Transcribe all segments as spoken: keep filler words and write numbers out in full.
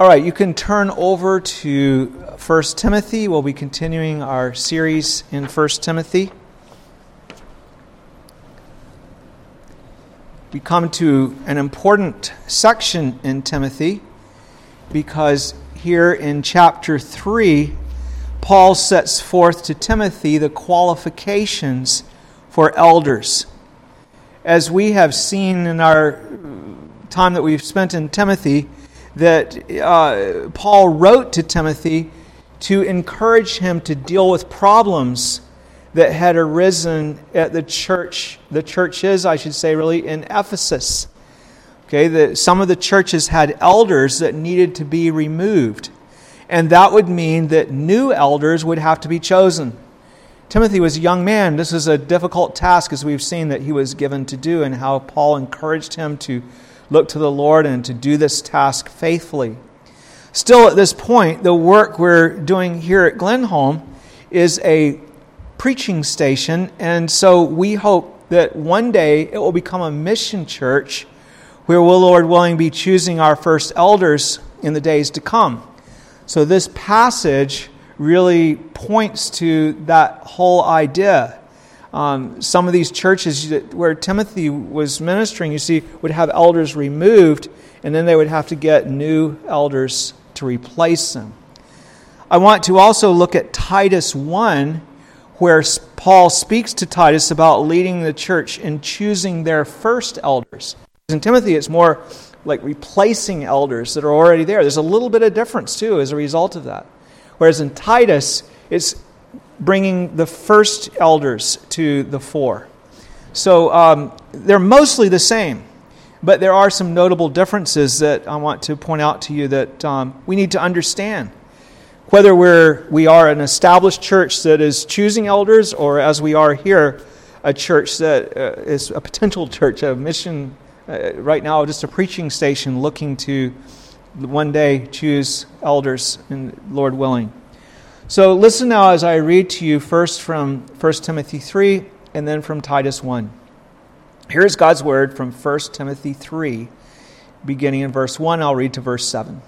All right, you can turn over to First Timothy. We'll be continuing our series in First Timothy. We come to an important section in Timothy because here in chapter three, Paul sets forth to Timothy the qualifications for elders. As we have seen in our time that we've spent in Timothy, that uh, Paul wrote to Timothy to encourage him to deal with problems that had arisen at the church, the churches, I should say, really, in Ephesus. Okay, that some of the churches had elders that needed to be removed, and that would mean that new elders would have to be chosen. Timothy was a young man. This is a difficult task, as we've seen, that he was given to do, and how Paul encouraged him to look to the Lord and to do this task faithfully. Still, at this point, the work we're doing here at Glenholm is a preaching station, and so we hope that one day it will become a mission church where we'll, Lord willing, be choosing our first elders in the days to come. So this passage really points to that whole idea. Um, some of these churches that, where Timothy was ministering, you see, would have elders removed, and then they would have to get new elders to replace them. I want to also look at Titus one, where Paul speaks to Titus about leading the church in choosing their first elders. In Timothy, it's more like replacing elders that are already there. There's a little bit of difference, too, as a result of that. Whereas in Titus, it's bringing the first elders to the fore. So um, they're mostly the same, but there are some notable differences that I want to point out to you that um, we need to understand. Whether we're, we are an established church that is choosing elders, or as we are here, a church that uh, is a potential church, a mission, uh, right now just a preaching station looking to one day choose elders, and Lord willing. So listen now as I read to you first from First Timothy three and then from Titus one. Here's God's word from First Timothy three, beginning in verse one. I'll read to verse seven.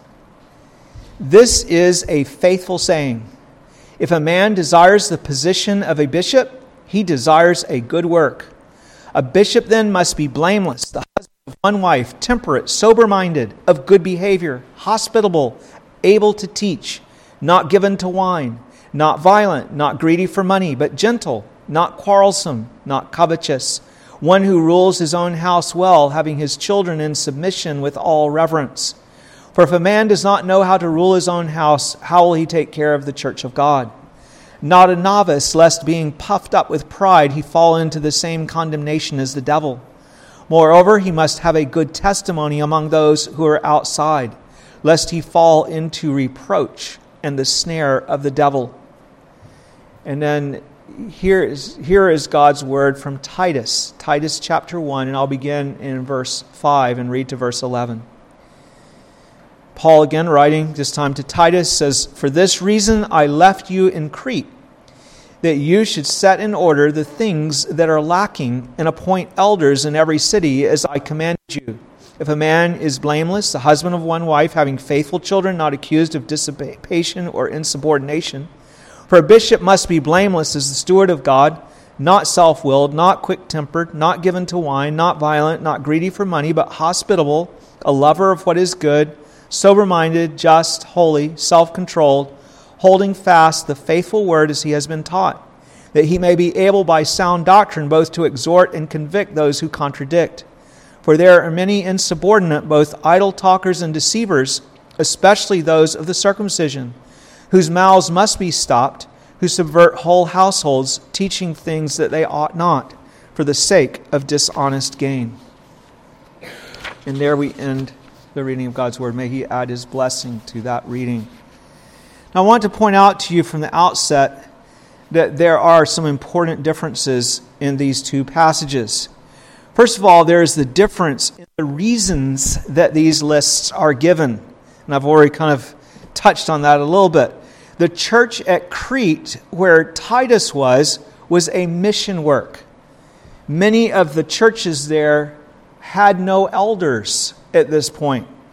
This is a faithful saying. If a man desires the position of a bishop, he desires a good work. A bishop then must be blameless, the husband of one wife, temperate, sober-minded, of good behavior, hospitable, able to teach, not given to wine, not violent, not greedy for money, but gentle, not quarrelsome, not covetous, one who rules his own house well, having his children in submission with all reverence. For if a man does not know how to rule his own house, how will he take care of the church of God? Not a novice, lest being puffed up with pride he fall into the same condemnation as the devil. Moreover, he must have a good testimony among those who are outside, lest he fall into reproach and the snare of the devil. And then here is, here is God's word from Titus, Titus chapter one, and I'll begin in verse five and read to verse eleven. Paul, again writing, this time to Titus, says, "For this reason I left you in Crete, that you should set in order the things that are lacking and appoint elders in every city as I commanded you. If a man is blameless, the husband of one wife, having faithful children, not accused of dissipation or insubordination. For a bishop must be blameless as the steward of God, not self-willed, not quick-tempered, not given to wine, not violent, not greedy for money, but hospitable, a lover of what is good, sober-minded, just, holy, self-controlled, holding fast the faithful word as he has been taught, that he may be able by sound doctrine both to exhort and convict those who contradict. For there are many insubordinate, both idle talkers and deceivers, especially those of the circumcision, whose mouths must be stopped, who subvert whole households, teaching things that they ought not, for the sake of dishonest gain." And there we end the reading of God's word. May He add His blessing to that reading. Now I want to point out to you from the outset that there are some important differences in these two passages. First of all, there is the difference in the reasons that these lists are given. And I've already kind of touched on that a little bit. The church at Crete, where Titus was, was a mission work. Many of the churches there had no elders at this point.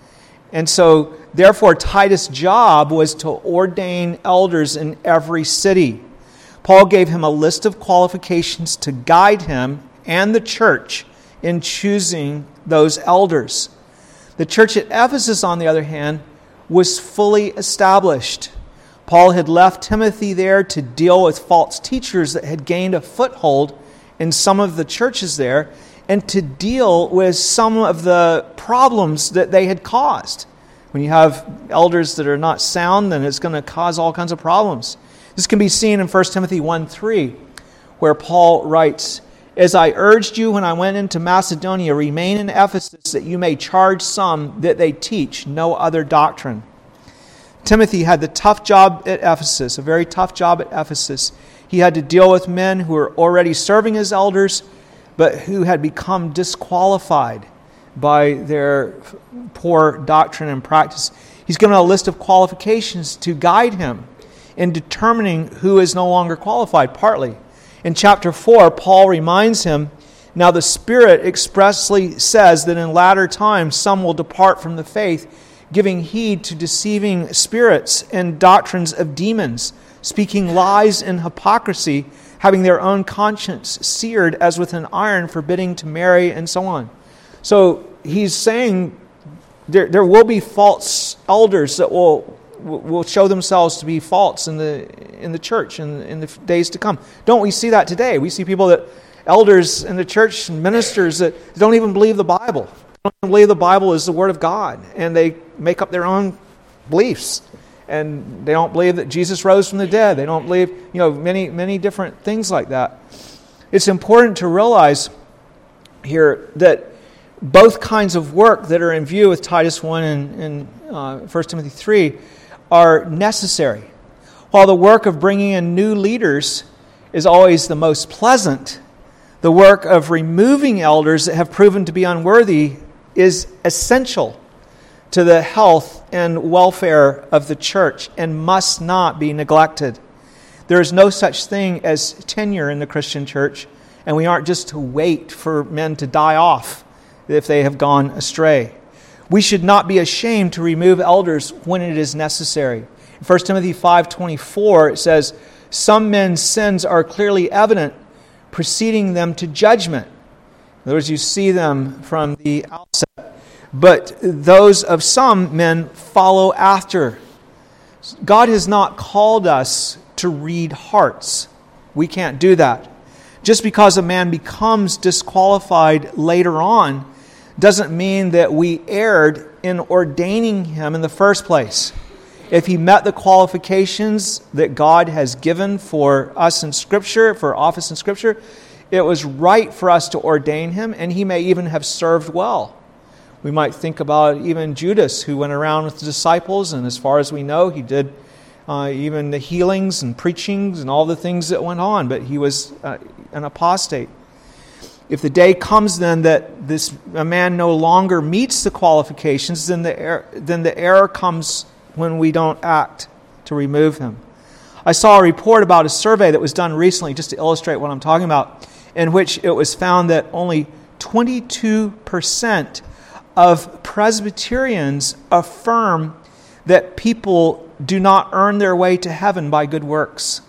And so, therefore, Titus' job was to ordain elders in every city. Paul gave him a list of qualifications to guide him and the church in choosing those elders. The church at Ephesus, on the other hand, was fully established. Paul had left Timothy there to deal with false teachers that had gained a foothold in some of the churches there, and to deal with some of the problems that they had caused. When you have elders that are not sound, then it's going to cause all kinds of problems. This can be seen in First Timothy one three, where Paul writes, "As I urged you when I went into Macedonia, remain in Ephesus, that you may charge some that they teach no other doctrine." Timothy had the tough job at Ephesus, a very tough job at Ephesus. He had to deal with men who were already serving as elders, but who had become disqualified by their poor doctrine and practice. He's given a list of qualifications to guide him in determining who is no longer qualified, partly. In chapter four, Paul reminds him, "Now the Spirit expressly says that in latter times some will depart from the faith, giving heed to deceiving spirits and doctrines of demons, speaking lies and hypocrisy, having their own conscience seared as with an iron, forbidding to marry," and so on. So he's saying there, there will be false elders that will will show themselves to be false in the in the church in, in the days to come. Don't we see that today? We see people that, elders in the church and ministers that don't even believe the Bible. They don't even believe the Bible is the Word of God, and they make up their own beliefs. And they don't believe that Jesus rose from the dead. They don't believe, you know, many, many different things like that. It's important to realize here that both kinds of work that are in view with Titus one and, and uh, First Timothy three are necessary. While the work of bringing in new leaders is always the most pleasant, the work of removing elders that have proven to be unworthy is essential to the health and welfare of the church and must not be neglected. There is no such thing as tenure in the Christian church, and we aren't just to wait for men to die off if they have gone astray. We should not be ashamed to remove elders when it is necessary. In First Timothy five twenty-four, it says, "Some men's sins are clearly evident, preceding them to judgment." In other words, you see them from the outset. "But those of some men follow after." God has not called us to read hearts. We can't do that. Just because a man becomes disqualified later on doesn't mean that we erred in ordaining him in the first place. If he met the qualifications that God has given for us in Scripture, for office in Scripture, it was right for us to ordain him, and he may even have served well. We might think about even Judas, who went around with the disciples, and as far as we know, he did uh, even the healings and preachings and all the things that went on, but he was uh, an apostate. If the day comes then that this a man no longer meets the qualifications, then the er- then the error comes when we don't act to remove him. I saw a report about a survey that was done recently, just to illustrate what I'm talking about, in which it was found that only twenty-two percent of Presbyterians affirm that people do not earn their way to heaven by good works.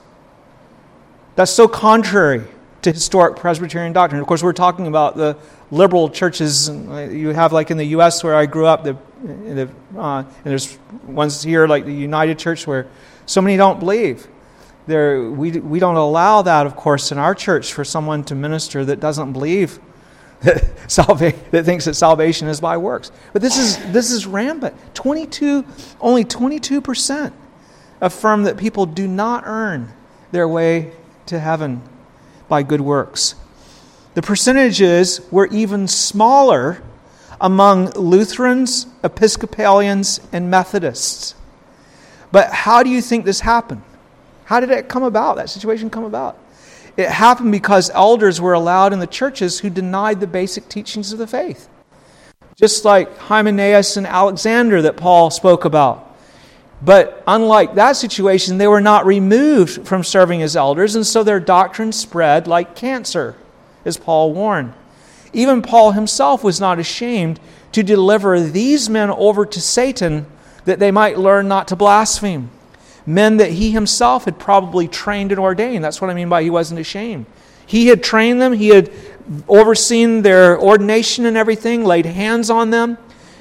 That's so contrary to historic Presbyterian doctrine. Of course, we're talking about the liberal churches you have, like in the U S where I grew up, the, the, uh, and there's ones here like the United Church where so many don't believe. There, we, we don't allow that, of course, in our church for someone to minister that doesn't believe that, salva- that thinks that salvation is by works. But this is this is rampant. twenty-two, only twenty-two percent affirm that people do not earn their way to heaven by good works. The percentages were even smaller among Lutherans, Episcopalians, and Methodists. But how do you think this happened? How did it come about, that situation come about? It happened because elders were allowed in the churches who denied the basic teachings of the faith. Just like Hymenaeus and Alexander that Paul spoke about. But unlike that situation, they were not removed from serving as elders, and so their doctrine spread like cancer, as Paul warned. Even Paul himself was not ashamed to deliver these men over to Satan that they might learn not to blaspheme. Men that he himself had probably trained and ordained. That's what I mean by he wasn't ashamed. He had trained them. He had overseen their ordination and everything, laid hands on them,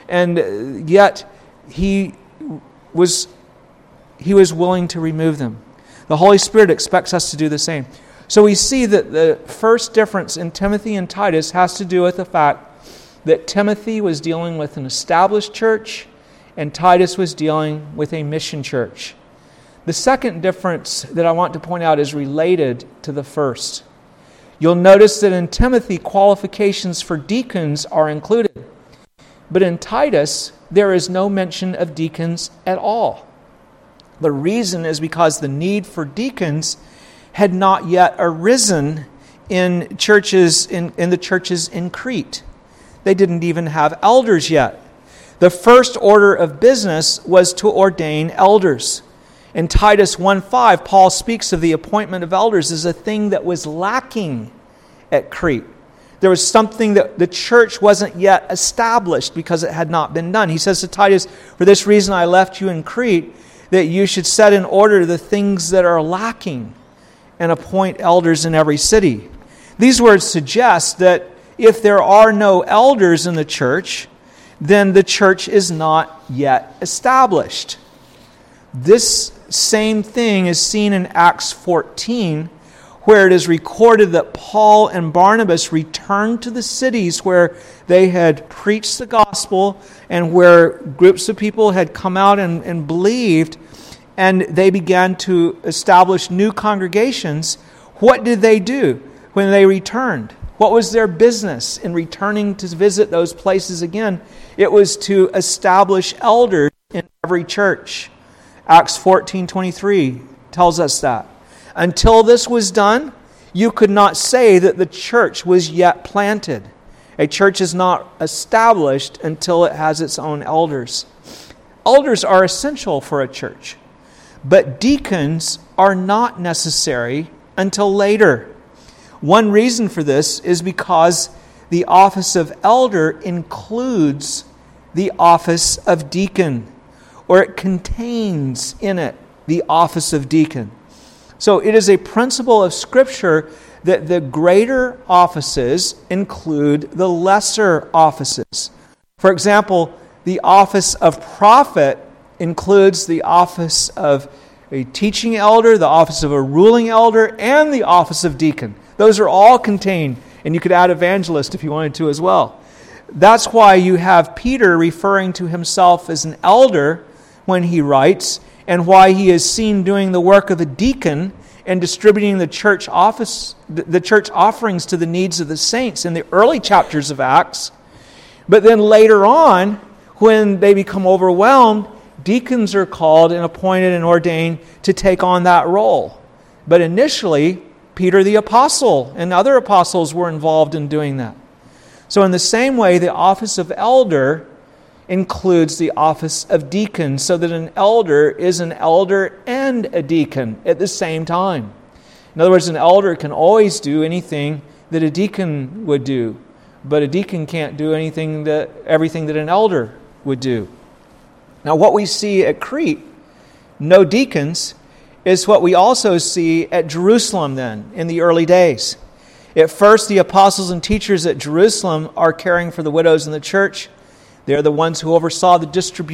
and yet he was, he was willing to remove them. The Holy Spirit expects us to do the same. So we see that the first difference in Timothy and Titus has to do with the fact that Timothy was dealing with an established church and Titus was dealing with a mission church. The second difference that I want to point out is related to the first. You'll notice that in Timothy, qualifications for deacons are included. But in Titus, there is no mention of deacons at all. The reason is because the need for deacons had not yet arisen in churches in, in the churches in Crete. They didn't even have elders yet. The first order of business was to ordain elders. In Titus one five, Paul speaks of the appointment of elders as a thing that was lacking at Crete. There was something that the church wasn't yet established because it had not been done. He says to Titus, "For this reason I left you in Crete, that you should set in order the things that are lacking and appoint elders in every city." These words suggest that if there are no elders in the church, then the church is not yet established. This same thing is seen in Acts fourteen, where it is recorded that Paul and Barnabas returned to the cities where they had preached the gospel and where groups of people had come out and, and believed, and they began to establish new congregations. What did they do when they returned? What was their business in returning to visit those places again? It was to establish elders in every church. Acts fourteen twenty-three tells us that. Until this was done, you could not say that the church was yet planted. A church is not established until it has its own elders. Elders are essential for a church, but deacons are not necessary until later. One reason for this is because the office of elder includes the office of deacon, or it contains in it the office of deacon. So it is a principle of Scripture that the greater offices include the lesser offices. For example, the office of prophet includes the office of a teaching elder, the office of a ruling elder, and the office of deacon. Those are all contained, and you could add evangelist if you wanted to as well. That's why you have Peter referring to himself as an elder when he writes, and why he is seen doing the work of a deacon and distributing the church office, the church offerings to the needs of the saints in the early chapters of Acts. But then later on, when they become overwhelmed, deacons are called and appointed and ordained to take on that role. But initially, Peter the apostle and other apostles were involved in doing that. So in the same way, the office of elder includes the office of deacon, so that an elder is an elder and a deacon at the same time. In other words, an elder can always do anything that a deacon would do, but a deacon can't do anything that everything that an elder would do. Now, what we see at Crete, no deacons, is what we also see at Jerusalem then, in the early days. At first, the apostles and teachers at Jerusalem are caring for the widows in the church. They're the ones who oversaw the distribution.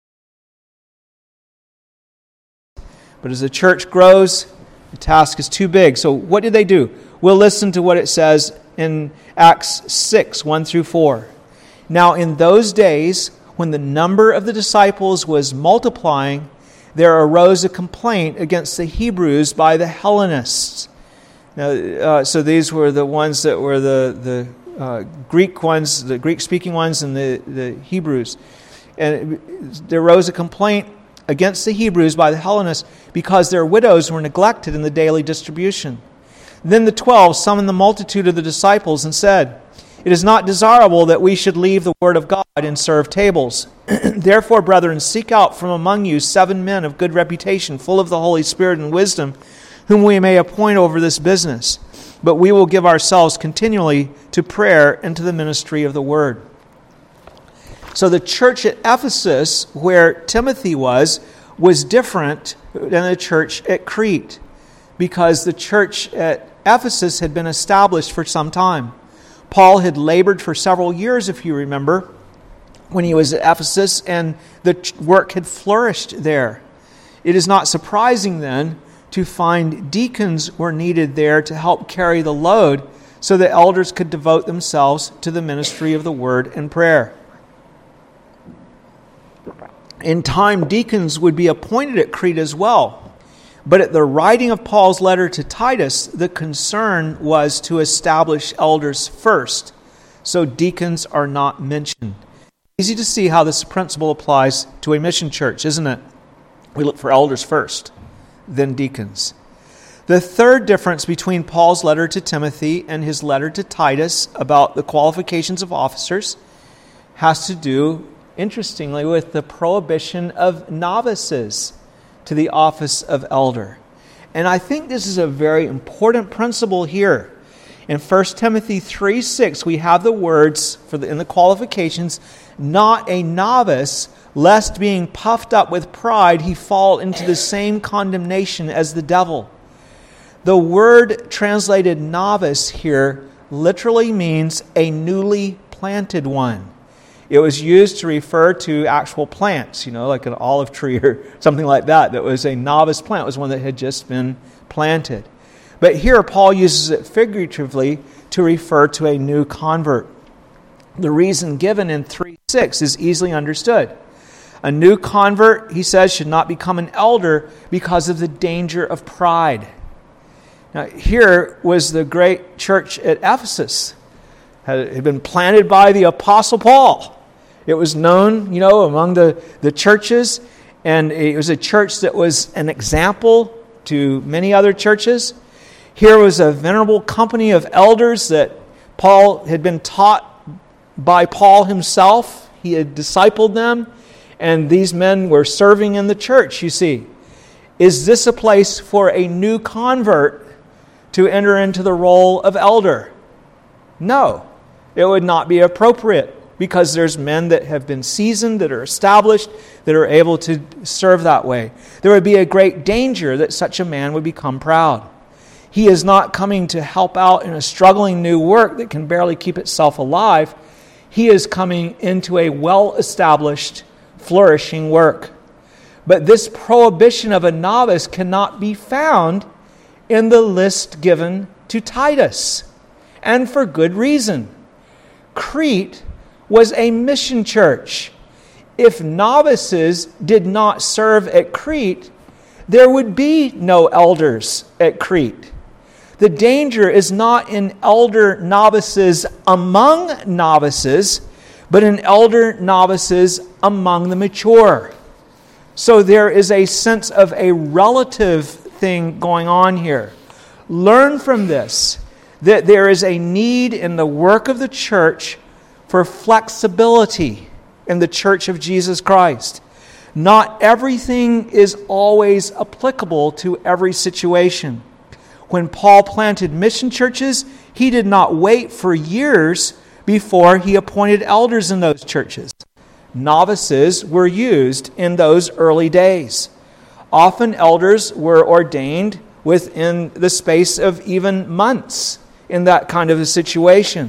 But as the church grows, the task is too big. So what did they do? We'll listen to what it says in Acts six, one through four. Now in those days, when the number of the disciples was multiplying, there arose a complaint against the Hebrews by the Hellenists. Now, uh, so these were the ones that were the, the uh, Greek ones, the Greek-speaking ones, and the, the Hebrews. And it, there arose a complaint against the Hebrews by the Hellenists because their widows were neglected in the daily distribution. Then the twelve summoned the multitude of the disciples and said, "It is not desirable that we should leave the word of God and serve tables. Therefore, brethren, seek out from among you seven men of good reputation, full of the Holy Spirit and wisdom, whom we may appoint over this business. But we will give ourselves continually to prayer and to the ministry of the word." So the church at Ephesus, where Timothy was, was different than the church at Crete, because the church at Ephesus had been established for some time. Paul had labored for several years, if you remember, when he was at Ephesus, and the work had flourished there. It is not surprising then to find deacons were needed there to help carry the load so that elders could devote themselves to the ministry of the word and prayer. In time, deacons would be appointed at Crete as well. But at the writing of Paul's letter to Titus, the concern was to establish elders first. So deacons are not mentioned. Easy to see how this principle applies to a mission church, isn't it? We look for elders first, then deacons. The third difference between Paul's letter to Timothy and his letter to Titus about the qualifications of officers has to do, interestingly, with the prohibition of novices to the office of elder. And I think this is a very important principle here. In First Timothy three six, we have the words for the, in the qualifications, not a novice, lest being puffed up with pride he fall into the same condemnation as the devil. The word translated novice here literally means a newly planted one. It was used to refer to actual plants, you know, like an olive tree or something like that, that was a novice plant. It was one that had just been planted. But here Paul uses it figuratively to refer to a new convert. The reason given in three six is easily understood. A new convert, he says, should not become an elder because of the danger of pride. Now, here was the great church at Ephesus. It had been planted by the Apostle Paul. It was known, you know, among the, the churches, and it was a church that was an example to many other churches. Here was a venerable company of elders that Paul had been taught by Paul himself. He had discipled them, and these men were serving in the church, you see. Is this a place for a new convert to enter into the role of elder? No, it would not be appropriate, because there's men that have been seasoned, that are established, that are able to serve that way. There would be a great danger that such a man would become proud. He is not coming to help out in a struggling new work that can barely keep itself alive. He is coming into a well-established, flourishing work. But this prohibition of a novice cannot be found in the list given to Titus, and for good reason. Crete was a mission church. If novices did not serve at Crete, there would be no elders at Crete. The danger is not in elder novices among novices, but in elder novices among the mature. So there is a sense of a relative thing going on here. Learn from this that there is a need in the work of the church for flexibility in the church of Jesus Christ. Not everything is always applicable to every situation. When Paul planted mission churches, he did not wait for years before he appointed elders in those churches. Novices were used in those early days. Often elders were ordained within the space of even months in that kind of a situation.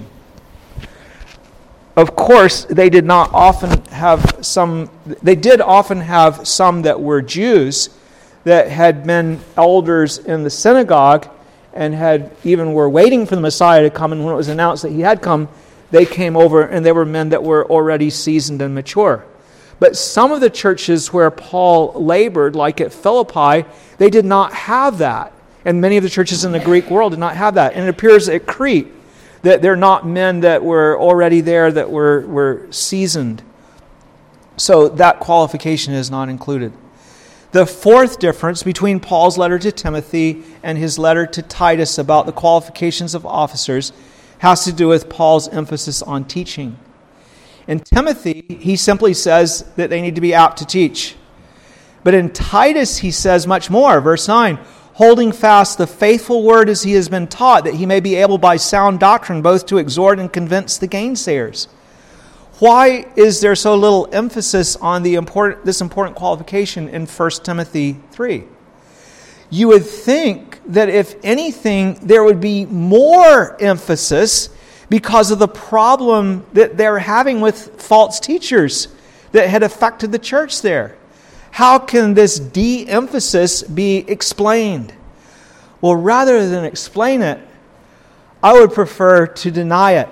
Of course, they did not often have some, they did often have some that were Jews that had been elders in the synagogue and had even were waiting for the Messiah to come, and when it was announced that he had come, they came over, and they were men that were already seasoned and mature. But some of the churches where Paul labored, like at Philippi, they did not have that. And many of the churches in the Greek world did not have that. And it appears at Crete that they're not men that were already there, that were, were seasoned. So that qualification is not included. The fourth difference between Paul's letter to Timothy and his letter to Titus about the qualifications of officers has to do with Paul's emphasis on teaching. In Timothy, he simply says that they need to be apt to teach. But in Titus, he says much more. Verse nine, holding fast the faithful word as he has been taught, that he may be able by sound doctrine both to exhort and convince the gainsayers. Why is there so little emphasis on the important, this important qualification in First Timothy three? You would think that if anything, there would be more emphasis because of the problem that they're having with false teachers that had affected the church there. How can this de-emphasis be explained? Well, rather than explain it, I would prefer to deny it.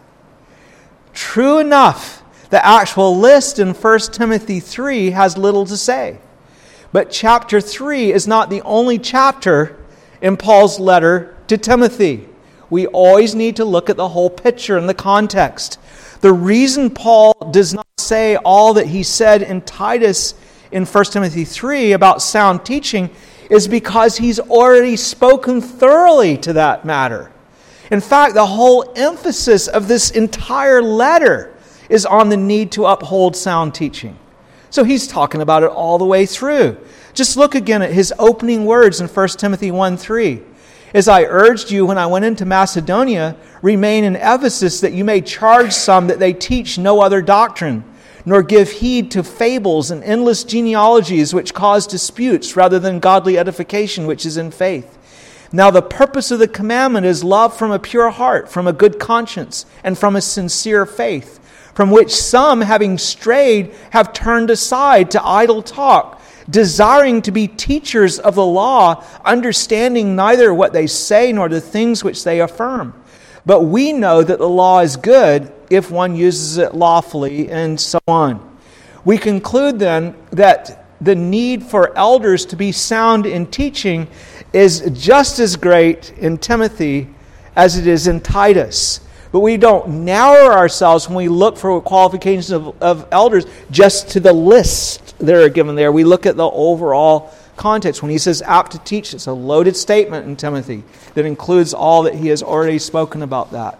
True enough, the actual list in First Timothy three has little to say. But chapter three is not the only chapter in Paul's letter to Timothy. We always need to look at the whole picture and the context. The reason Paul does not say all that he said in Titus in First Timothy three about sound teaching is because he's already spoken thoroughly to that matter. In fact, the whole emphasis of this entire letter is on the need to uphold sound teaching. So he's talking about it all the way through. Just look again at his opening words in First Timothy one three. As I urged you when I went into Macedonia, remain in Ephesus that you may charge some that they teach no other doctrine, nor give heed to fables and endless genealogies which cause disputes rather than godly edification which is in faith. Now the purpose of the commandment is love from a pure heart, from a good conscience, and from a sincere faith, from which some, having strayed, have turned aside to idle talk, desiring to be teachers of the law, understanding neither what they say nor the things which they affirm. But we know that the law is good if one uses it lawfully, and so on. We conclude then that the need for elders to be sound in teaching is just as great in Timothy as it is in Titus. But we don't narrow ourselves when we look for qualifications of, of elders just to the list that are given there. We look at the overall context. When he says apt to teach, it's a loaded statement in Timothy that includes all that he has already spoken about that.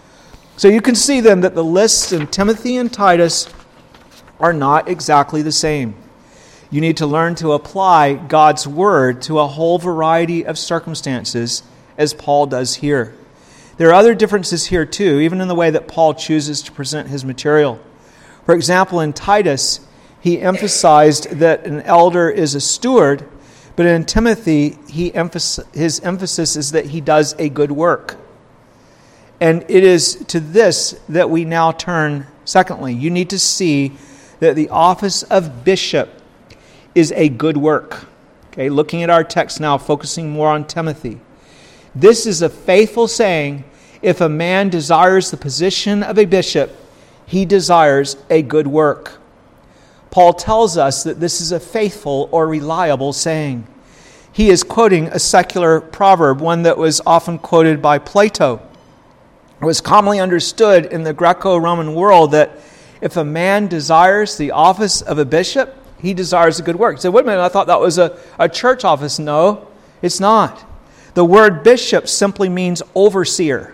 So you can see then that the lists in Timothy and Titus are not exactly the same. You need to learn to apply God's word to a whole variety of circumstances, as Paul does here. There are other differences here too, even in the way that Paul chooses to present his material. For example, in Titus, he emphasized that an elder is a steward, but in Timothy, he emphasis, his emphasis is that he does a good work. And it is to this that we now turn. Secondly, you need to see that the office of bishop is a good work. Okay, looking at our text now, focusing more on Timothy. This is a faithful saying. If a man desires the position of a bishop, he desires a good work. Paul tells us that this is a faithful or reliable saying. He is quoting a secular proverb, one that was often quoted by Plato. It was commonly understood in the Greco-Roman world that if a man desires the office of a bishop, he desires a good work. You say, wait a minute, I thought that was a, a church office. No, it's not. The word bishop simply means overseer.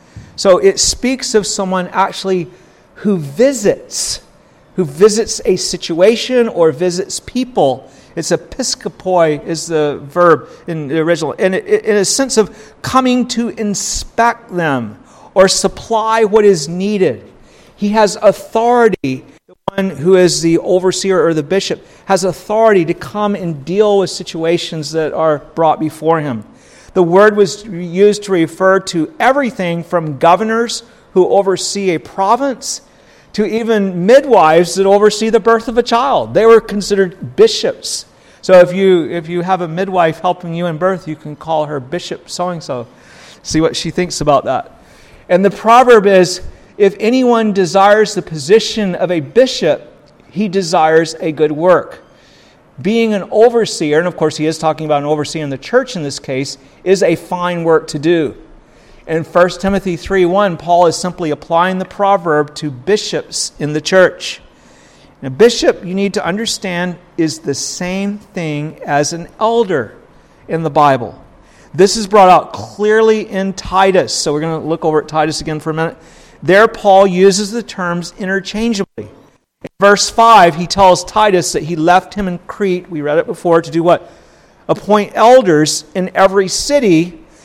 So it speaks of someone actually who visits, who visits a situation or visits people. It's episkopoi is the verb in the original. And it, it, in a sense of coming to inspect them or supply what is needed. He has authority. The one who is the overseer or the bishop has authority to come and deal with situations that are brought before him. The word was used to refer to everything from governors who oversee a province to even midwives that oversee the birth of a child. They were considered bishops. So if you if you have a midwife helping you in birth, you can call her Bishop so-and-so. See what she thinks about that. And the proverb is, if anyone desires the position of a bishop, he desires a good work. Being an overseer, and of course he is talking about an overseer in the church in this case, is a fine work to do. In First Timothy three one, Paul is simply applying the proverb to bishops in the church. A bishop, you need to understand, is the same thing as an elder in the Bible. This is brought out clearly in Titus. So we're going to look over at Titus again for a minute. There Paul uses the terms interchangeably. In verse five, he tells Titus that he left him in Crete, we read it before, to do what? Appoint elders in every city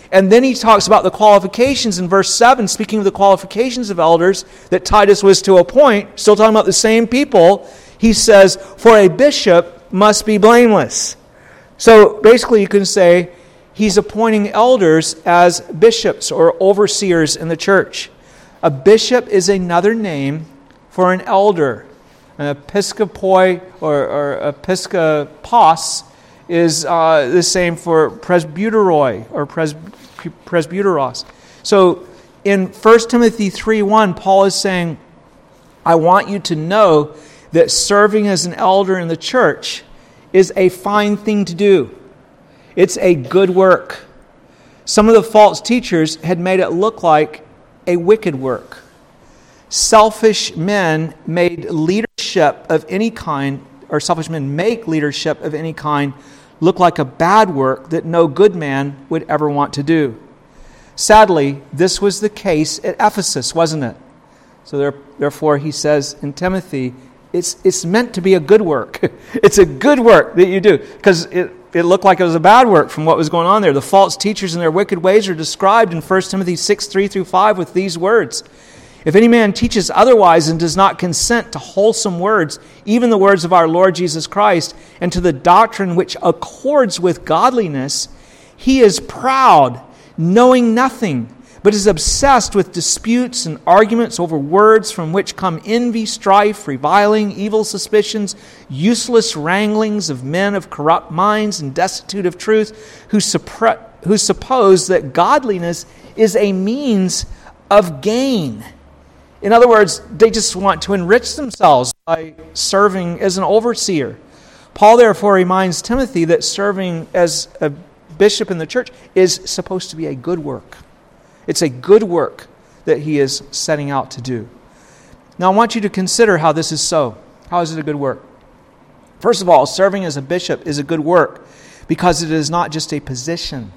And then he talks about the qualifications in verse seven, speaking of the qualifications of elders that Titus was to appoint, still talking about the same people. He says, for a bishop must be blameless. So basically you can say he's appointing elders as bishops or overseers in the church. A bishop is another name for an elder. An episcopoi or, or episcopos is uh, the same for presbyteroi or pres, presbyteros. So in First Timothy three one, Paul is saying, I want you to know that serving as an elder in the church is a fine thing to do. It's a good work. Some of the false teachers had made it look like a wicked work. Selfish men made leadership of any kind, or selfish men make leadership of any kind look like a bad work that no good man would ever want to do. Sadly, this was the case at Ephesus, wasn't it? So there, therefore, he says in Timothy, it's it's meant to be a good work. It's a good work that you do, because it, it looked like it was a bad work from what was going on there. The false teachers and their wicked ways are described in First Timothy six, three through five with these words. If any man teaches otherwise and does not consent to wholesome words, even the words of our Lord Jesus Christ, and to the doctrine which accords with godliness, he is proud, knowing nothing, but is obsessed with disputes and arguments over words from which come envy, strife, reviling, evil suspicions, useless wranglings of men of corrupt minds and destitute of truth, who, suppre- who suppose that godliness is a means of gain. In other words, they just want to enrich themselves by serving as an overseer. Paul therefore reminds Timothy that serving as a bishop in the church is supposed to be a good work. It's a good work that he is setting out to do. Now I want you to consider how this is so. How is it a good work? First of all, serving as a bishop is a good work because it is not just a position.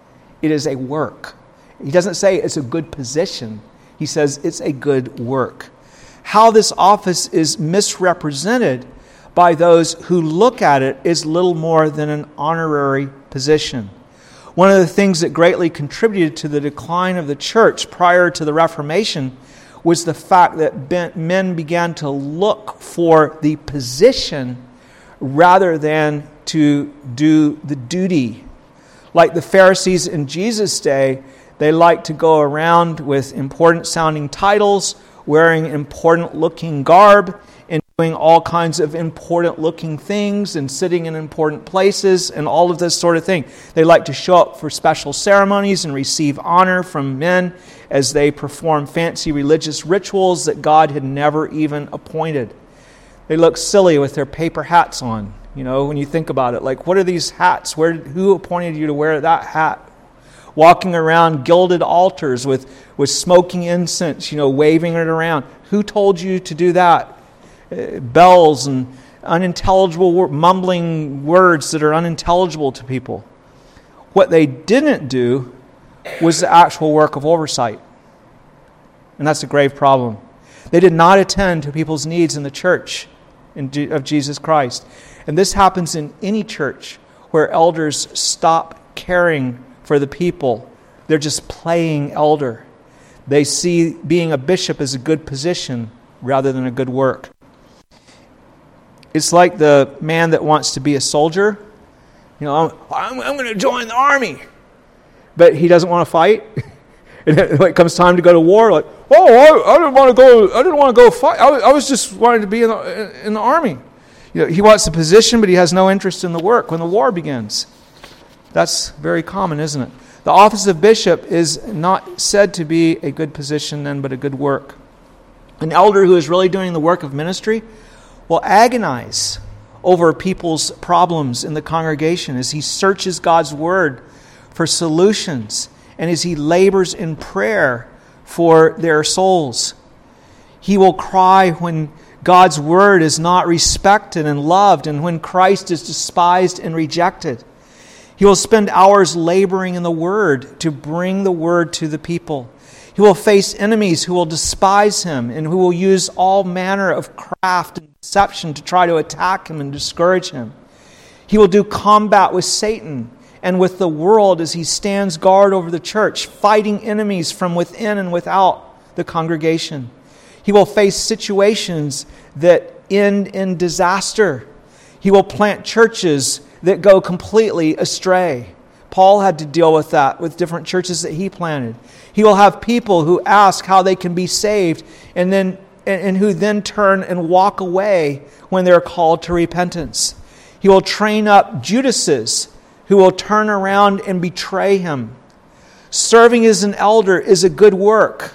It is a work. He doesn't say it's a good position. He says it's a good work. How this office is misrepresented by those who look at it is little more than an honorary position. One of the things that greatly contributed to the decline of the church prior to the Reformation was the fact that men began to look for the position rather than to do the duty. Like the Pharisees in Jesus' day, they liked to go around with important-sounding titles, wearing important-looking garb, and doing all kinds of important-looking things, and sitting in important places, and all of this sort of thing. They like to show up for special ceremonies and receive honor from men as they perform fancy religious rituals that God had never even appointed. They look silly with their paper hats on. You know, when you think about it, like, what are these hats? Where, who appointed you to wear that hat? Walking around gilded altars with, with smoking incense, you know, waving it around. Who told you to do that? Uh, bells and unintelligible, wor- mumbling words that are unintelligible to people. What they didn't do was the actual work of oversight. And that's a grave problem. They did not attend to people's needs in the church of Jesus Christ. And this happens in any church where elders stop caring for the people. They're just playing elder. They see being a bishop as a good position rather than a good work. It's like the man that wants to be a soldier. You know, I'm, I'm going to join the army. But he doesn't want to fight. And when it comes time to go to war, like, oh, I, I didn't want to go. I didn't want to go fight. I was, I was just wanting to be in the, in the army. You know, he wants the position, but he has no interest in the work when the war begins. That's very common, isn't it? The office of bishop is not said to be a good position then, but a good work. An elder who is really doing the work of ministry will agonize over people's problems in the congregation as he searches God's word for solutions and as he labors in prayer for their souls. He will cry when God's word is not respected and loved and when Christ is despised and rejected. He will spend hours laboring in the Word to bring the Word to the people. He will face enemies who will despise him and who will use all manner of craft and deception to try to attack him and discourage him. He will do combat with Satan and with the world as he stands guard over the church, fighting enemies from within and without the congregation. He will face situations that end in disaster. He will plant churches that go completely astray. Paul had to deal with that with different churches that he planted. He will have people who ask how they can be saved and then and, and who then turn and walk away when they're called to repentance. He will train up Judases who will turn around and betray him. Serving as an elder is a good work.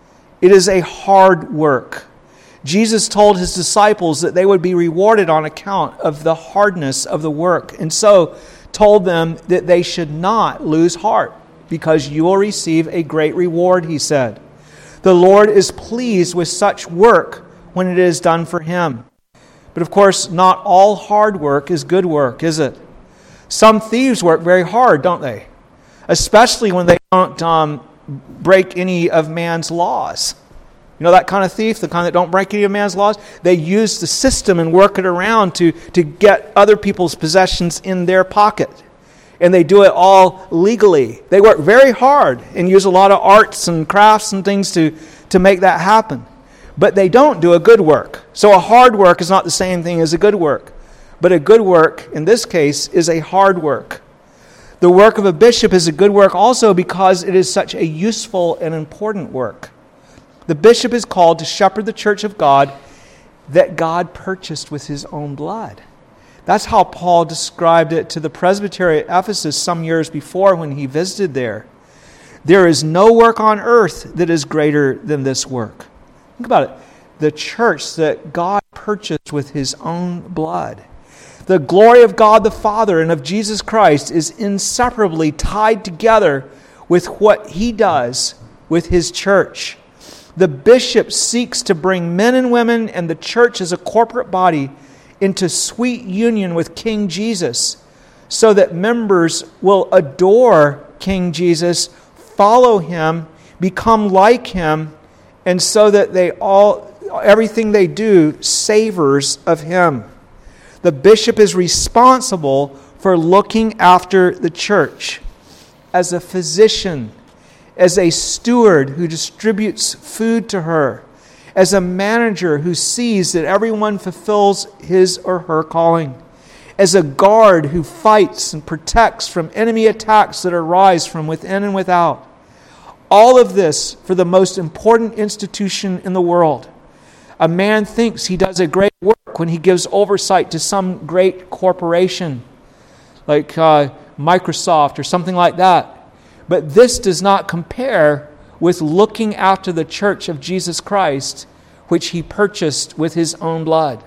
It is a hard work. Jesus told his disciples that they would be rewarded on account of the hardness of the work, and so told them that they should not lose heart, because you will receive a great reward, he said. The Lord is pleased with such work when it is done for him. But of course, not all hard work is good work, is it? Some thieves work very hard, don't they? Especially when they don't um, break any of man's laws. You know that kind of thief, the kind that don't break any of man's laws? They use the system and work it around to, to get other people's possessions in their pocket. And they do it all legally. They work very hard and use a lot of arts and crafts and things to, to make that happen. But they don't do a good work. So a hard work is not the same thing as a good work. But a good work, in this case, is a hard work. The work of a bishop is a good work also because it is such a useful and important work. The bishop is called to shepherd the church of God that God purchased with his own blood. That's how Paul described it to the presbytery at Ephesus some years before when he visited there. There is no work on earth that is greater than this work. Think about it. The church that God purchased with his own blood. The glory of God the Father and of Jesus Christ is inseparably tied together with what he does with his church. The bishop seeks to bring men and women and the church as a corporate body into sweet union with King Jesus so that members will adore King Jesus, follow him, become like him, and so that they all everything they do savors of him. The bishop is responsible for looking after the church as a physician, as a steward who distributes food to her, as a manager who sees that everyone fulfills his or her calling, as a guard who fights and protects from enemy attacks that arise from within and without. All of this for the most important institution in the world. A man thinks he does a great work when he gives oversight to some great corporation like uh, Microsoft or something like that. But this does not compare with looking after the church of Jesus Christ, which he purchased with his own blood.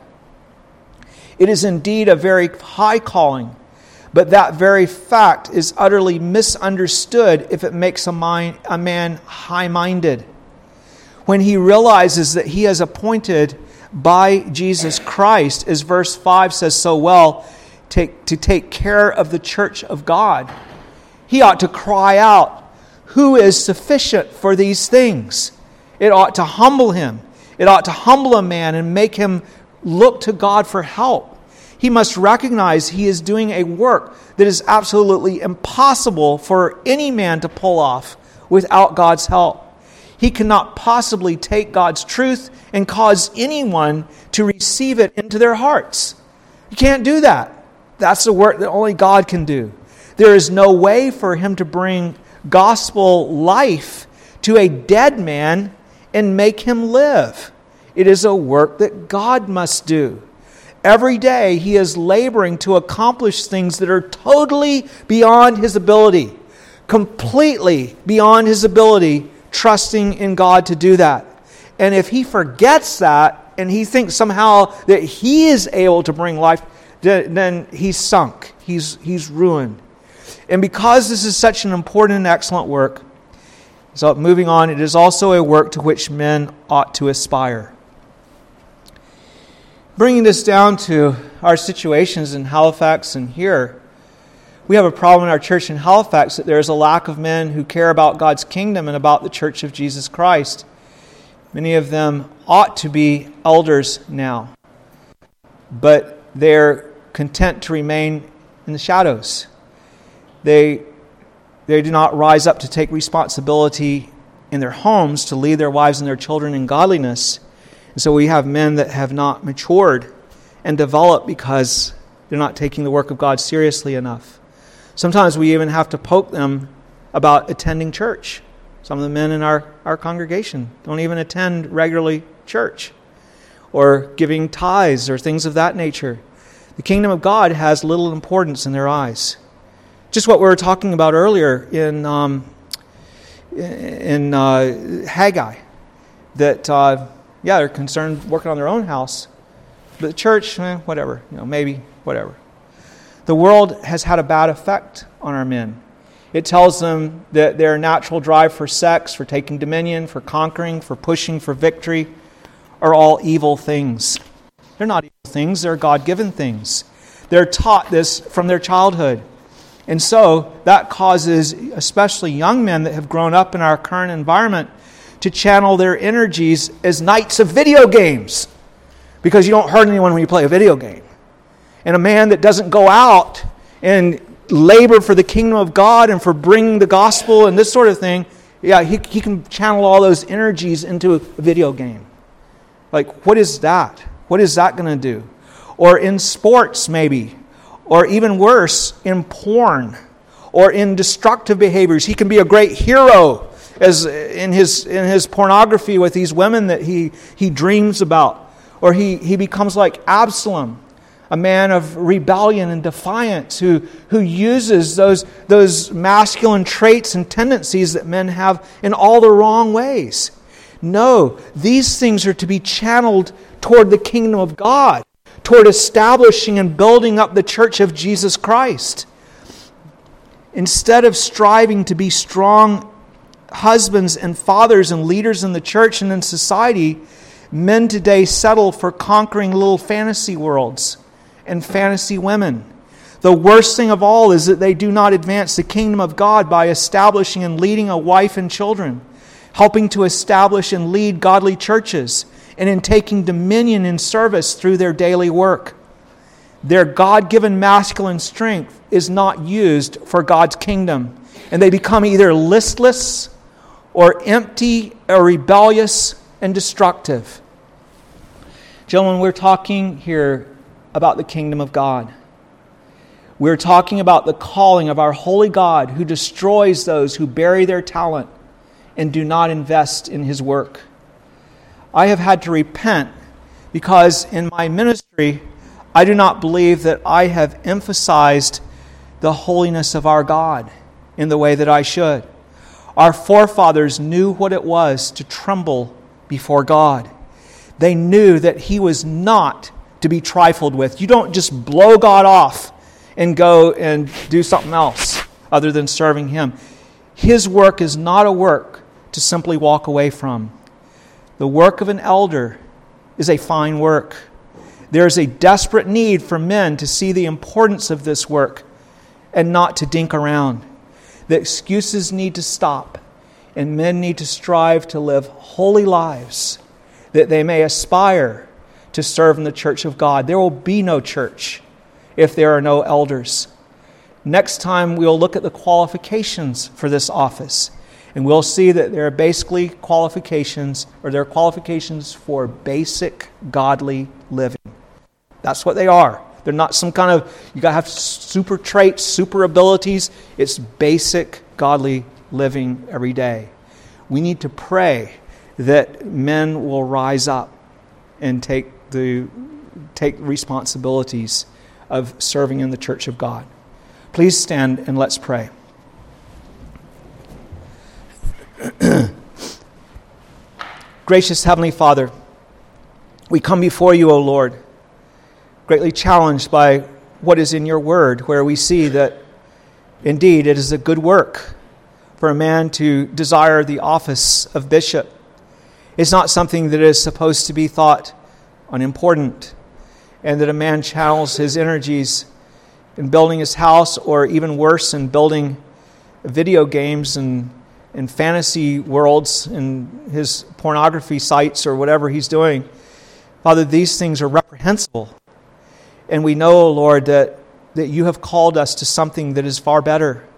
It is indeed a very high calling, but that very fact is utterly misunderstood if it makes a, mind, a man high-minded. When he realizes that he is appointed by Jesus Christ, as verse five says so well, take, to take care of the church of God, he ought to cry out, who is sufficient for these things? It ought to humble him. It ought to humble a man and make him look to God for help. He must recognize he is doing a work that is absolutely impossible for any man to pull off without God's help. He cannot possibly take God's truth and cause anyone to receive it into their hearts. He can't do that. That's the work that only God can do. There is no way for him to bring gospel life to a dead man and make him live. It is a work that God must do. Every day he is laboring to accomplish things that are totally beyond his ability, completely beyond his ability, trusting in God to do that. And if he forgets that and he thinks somehow that he is able to bring life, then he's sunk. He's, he's ruined. And because this is such an important and excellent work, so moving on, it is also a work to which men ought to aspire. Bringing this down to our situations in Halifax and here, we have a problem in our church in Halifax that there is a lack of men who care about God's kingdom and about the church of Jesus Christ. Many of them ought to be elders now, but they're content to remain in the shadows. They, they do not rise up to take responsibility in their homes to lead their wives and their children in godliness. And so we have men that have not matured and developed because they're not taking the work of God seriously enough. Sometimes we even have to poke them about attending church. Some of the men in our, our congregation don't even attend regularly church or giving tithes or things of that nature. The kingdom of God has little importance in their eyes. Just what we were talking about earlier in um, in uh, Haggai, that uh, yeah, they're concerned working on their own house, but the church, eh, whatever, you know, maybe whatever. The world has had a bad effect on our men. It tells them that their natural drive for sex, for taking dominion, for conquering, for pushing for victory, are all evil things. They're not evil things, they're God-given things. They're taught this from their childhood. And so that causes especially young men that have grown up in our current environment to channel their energies as knights of video games, because you don't hurt anyone when you play a video game. And a man that doesn't go out and labor for the kingdom of God and for bringing the gospel and this sort of thing, yeah, he, he can channel all those energies into a video game. Like, what is that? What is that going to do? Or in sports, maybe. Or even worse, in porn. Or in destructive behaviors. He can be a great hero as in his in his pornography with these women that he, he dreams about. Or he, he becomes like Absalom, a man of rebellion and defiance who, who uses those, those masculine traits and tendencies that men have in all the wrong ways. No, these things are to be channeled toward the kingdom of God, toward establishing and building up the church of Jesus Christ. Instead of striving to be strong husbands and fathers and leaders in the church and in society, men today settle for conquering little fantasy worlds and fantasy women. The worst thing of all is that they do not advance the kingdom of God by establishing and leading a wife and children, helping to establish and lead godly churches, and in taking dominion in service through their daily work. Their God-given masculine strength is not used for God's kingdom, and they become either listless or empty or rebellious and destructive. Gentlemen, we're talking here about the kingdom of God. We're talking about the calling of our holy God who destroys those who bury their talent and do not invest in His work. I have had to repent because in my ministry, I do not believe that I have emphasized the holiness of our God in the way that I should. Our forefathers knew what it was to tremble before God. They knew that He was not to be trifled with. You don't just blow God off and go and do something else other than serving Him. His work is not a work to simply walk away from. The work of an elder is a fine work. There is a desperate need for men to see the importance of this work and not to dink around. The excuses need to stop, and men need to strive to live holy lives that they may aspire to serve in the church of God. There will be no church if there are no elders. Next time we'll look at the qualifications for this office. And we'll see that there are basically qualifications, or there are qualifications for basic godly living. That's what they are. They're not some kind of, you got to have super traits, super abilities. It's basic godly living every day. We need to pray that men will rise up and take the take responsibilities of serving in the church of God. Please stand and let's pray. Gracious Heavenly Father, we come before You, O Lord, greatly challenged by what is in Your Word, where we see that indeed it is a good work for a man to desire the office of bishop. It's not something that is supposed to be thought unimportant, and that a man channels his energies in building his house, or even worse, in building video games and in fantasy worlds, in his pornography sites or whatever he's doing. Father, these things are reprehensible. And we know, Lord, that, that You have called us to something that is far better.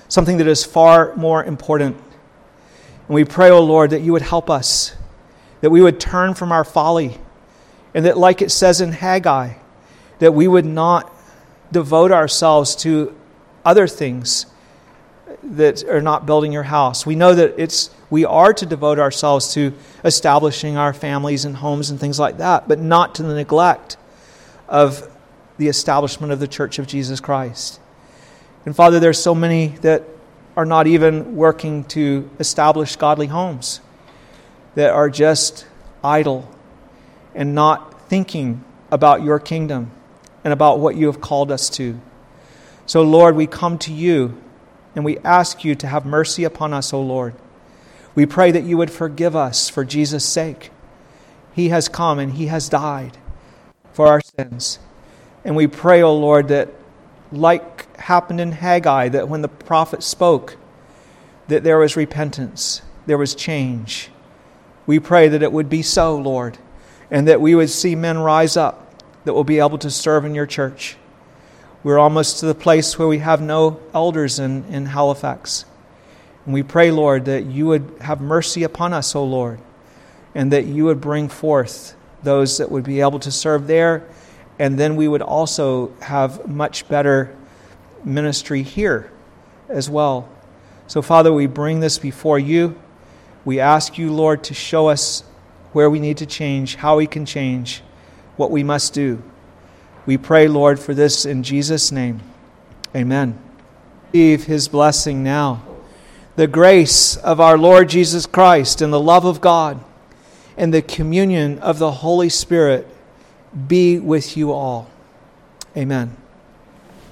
something that is far more important. And we pray, O Lord, that you would help us, that we would turn from our folly, and that, like it says in Haggai, that we would not devote ourselves to other things that are not building your house. We know that it's we are to devote ourselves to establishing our families and homes and things like that, but not to the neglect of the establishment of the Church of Jesus Christ. And Father, there's so many that are not even working to establish godly homes, that are just idle and not thinking about your kingdom and about what you have called us to. So Lord, we come to you and we ask you to have mercy upon us, O Lord. We pray that you would forgive us for Jesus' sake. He has come and He has died for our sins. And we pray, O Lord, that like happened in Haggai, that when the prophet spoke, that there was repentance, there was change. We pray that it would be so, Lord, and that we would see men rise up that will be able to serve in your church. We're almost to the place where we have no elders in, in Halifax. And we pray, Lord, that you would have mercy upon us, O Lord, and that you would bring forth those that would be able to serve there, and then we would also have much better ministry here as well. So, Father, we bring this before you. We ask you, Lord, to show us where we need to change, how we can change, what we must do. We pray, Lord, for this in Jesus' name. Amen. Receive His blessing now. The grace of our Lord Jesus Christ and the love of God and the communion of the Holy Spirit be with you all. Amen.